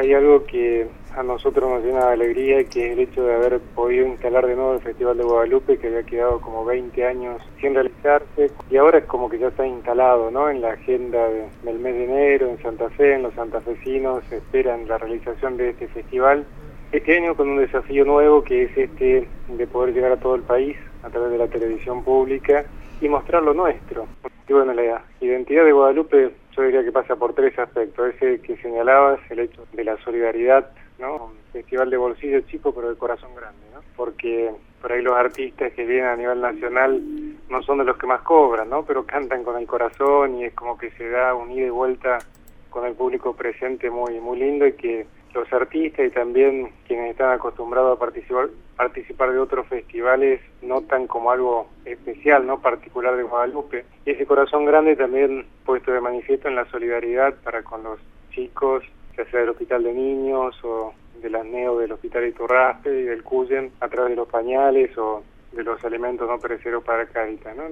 hay algo que a nosotros nos llena de alegría, que es el hecho de haber podido instalar de nuevo el Festival de Guadalupe, que había quedado como 20 años sin realizarse, y ahora es como que ya está instalado, ¿no?, en la agenda del mes de enero, en Santa Fe, en los santafesinos esperan la realización de este festival. Este año con un desafío nuevo, que es este de poder llegar a todo el país a través de la televisión pública y mostrar lo nuestro. Y bueno, la identidad de Guadalupe yo diría que pasa por tres aspectos. Ese que señalabas, el hecho de la solidaridad, ¿no? Un festival de bolsillo chico pero de corazón grande, ¿no? Porque por ahí los artistas que vienen a nivel nacional no son de los que más cobran, ¿no? Pero cantan con el corazón y es como que se da un ida y vuelta con el público presente muy lindo, y que los artistas y también quienes están acostumbrados a participar de otros festivales notan como algo especial, ¿no?, particular de Guadalupe. Y ese corazón grande también puesto de manifiesto en la solidaridad para con los chicos, ya sea del Hospital de Niños o de las NEO del Hospital Iturraspe y del CUYEN, a través de los pañales o de los alimentos no perecederos para Cáritas, ¿no?